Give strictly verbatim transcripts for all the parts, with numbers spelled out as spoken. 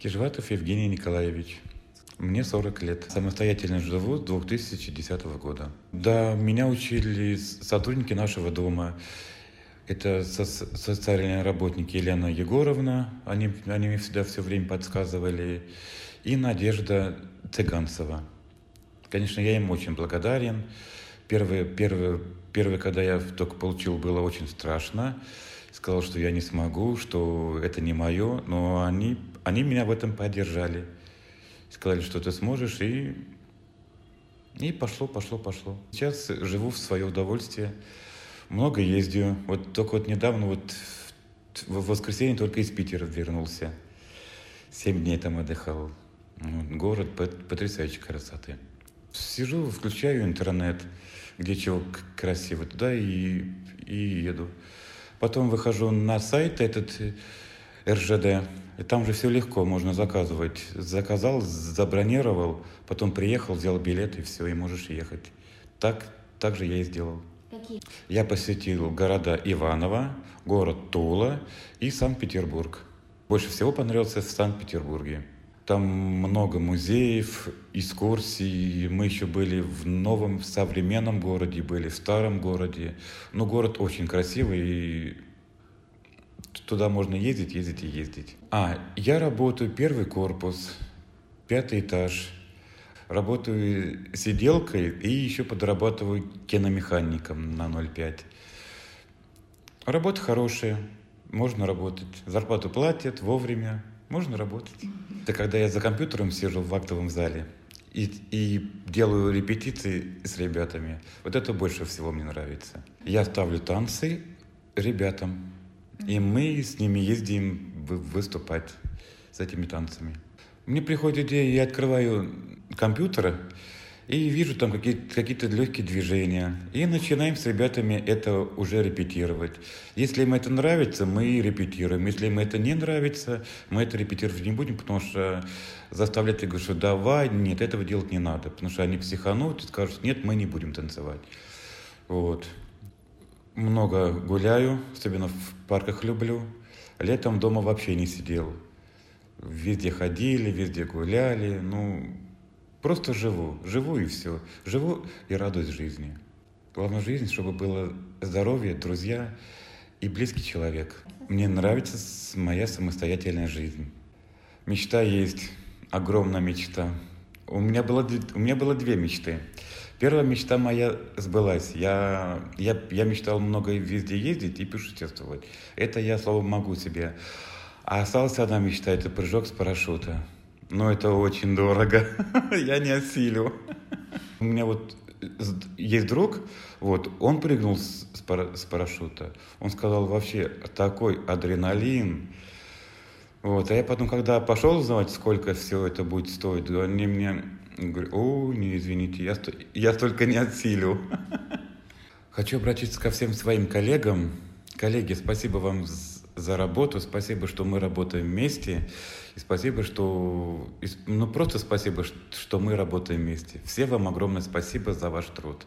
Кижватов Евгений Николаевич. Мне сорок лет. Самостоятельно живу с две тысячи десятого года. Да, меня учили сотрудники нашего дома. Это со- социальные работники Елена Егоровна, они, они мне всегда все время подсказывали, и Надежда Цыганцева. Конечно, я им очень благодарен. Первое, первое, первое, когда я только получил, было очень страшно. Сказал, что я не смогу, что это не мое, но они, они меня в этом поддержали. Сказали, что ты сможешь, и, и пошло, пошло, пошло. Сейчас живу в свое удовольствие. Много ездию. Вот только вот недавно, вот в воскресенье только из Питера вернулся. Семь дней там отдыхал. Город потрясающей красоты. Сижу, включаю интернет, где чего красиво, туда и, и еду. Потом выхожу на сайт этот эр жэ дэ, и там же все легко, можно заказывать. Заказал, забронировал, потом приехал, взял билет, и все, и можешь ехать. Так, так же я и сделал. Какие? Я посетил города Иваново, город Тула и Санкт-Петербург. Больше всего понравился в Санкт-Петербурге. Там много музеев, экскурсий. Мы еще были в новом, в современном городе, были в старом городе. Но город очень красивый, и туда можно ездить, ездить и ездить. А, я работаю первый корпус, пятый этаж. Работаю сиделкой и еще подрабатываю киномехаником на ноль пять. Работа хорошая, можно работать. Зарплату платят вовремя, можно работать. Это когда я за компьютером сижу в актовом зале и, и делаю репетиции с ребятами. Вот это больше всего мне нравится. Я ставлю танцы ребятам, и мы с ними ездим выступать с этими танцами. Мне приходит идея, я открываю компьютер и вижу там какие-то, какие-то легкие движения. И начинаем с ребятами это уже репетировать. Если им это нравится, мы репетируем. Если им это не нравится, мы это репетировать не будем, потому что заставлять их говорить, что давай, нет, этого делать не надо. Потому что они психанут и скажут, нет, мы не будем танцевать. Вот. Много гуляю, особенно в парках люблю. Летом дома вообще не сидел. Везде ходили, везде гуляли, ну, просто живу, живу и все. Живу и радуюсь жизни. Главное в жизни, чтобы было здоровье, друзья и близкий человек. Мне нравится моя самостоятельная жизнь. Мечта есть, огромная мечта. У меня было, у меня было две мечты. Первая мечта моя сбылась. Я, я, я мечтал много везде ездить и путешествовать. Это я, слава богу, могу себе. А осталась одна мечта – это прыжок с парашюта. Но это очень дорого. Я не осилю. У меня вот есть друг, вот, он прыгнул с, с, пара, с парашюта. Он сказал, вообще, такой адреналин. Вот. А я потом, когда пошел узнавать, сколько все это будет стоить, они мне говорят, о, не, извините, я, я столько не осилю. Хочу обратиться ко всем своим коллегам. Коллеги, спасибо вам за работу, спасибо, что мы работаем вместе, и спасибо, что... Ну, просто спасибо, что мы работаем вместе. Всем вам огромное спасибо за ваш труд.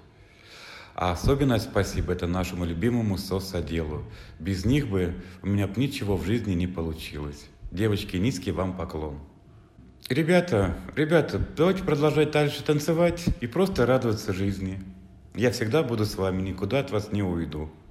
А особенное спасибо это нашему любимому соцотделу. Без них бы у меня бы ничего в жизни не получилось. Девочки, низкий вам поклон. Ребята, ребята, давайте продолжать дальше танцевать и просто радоваться жизни. Я всегда буду с вами, никуда от вас не уйду.